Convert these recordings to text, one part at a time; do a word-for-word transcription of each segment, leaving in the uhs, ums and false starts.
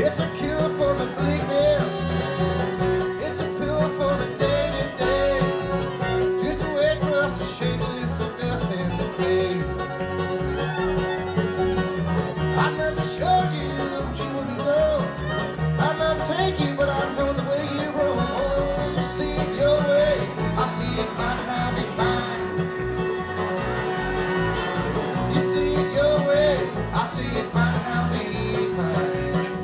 It's a cure for the bleakness. It's a pill for the day to day. Just a way for us to shake loose the dust and the clay. I'd love to show you, but you wouldn't know. I'd love to take you, but I know the way you roll. Oh, you see it your way, I see it mine, and I'll be fine. You see it your way, I see it mine, and I'll be fine.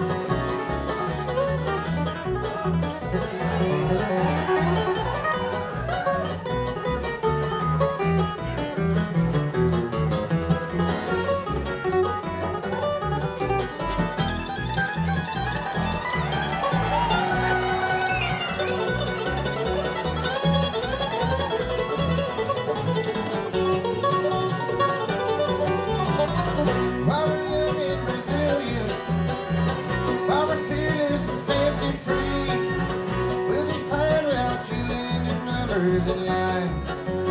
While we're young and resilient, while we're fearless and fancy free, we'll be fine without you and your numbers and lines.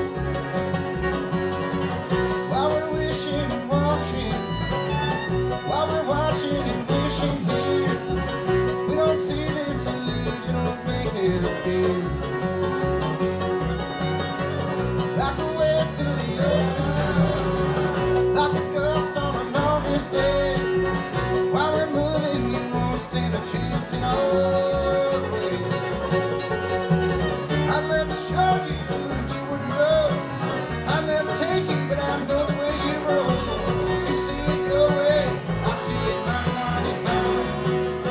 While we're wishing and washing, while we're watching and wishing here, we don't see this illusion, won't make it a fear. Like a wave through the ocean, like a gust on an August day. While we're moving, you won't stand a chance in our way. I'd love to show you, but you wouldn't know. I'd love to take you, but I know the way you roll. You see it your way, I see it mine, and I'll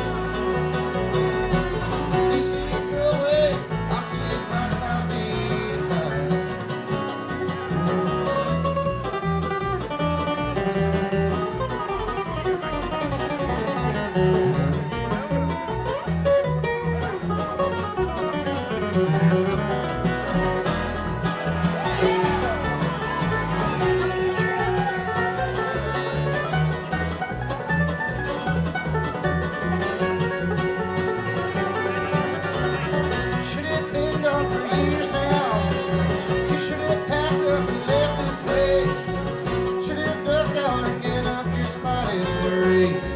be fine. You see it your way, I see it mine, and I'll be fine. Should have been gone for years now. You should have packed up and left this place. Should have ducked out and given up your spot in the race.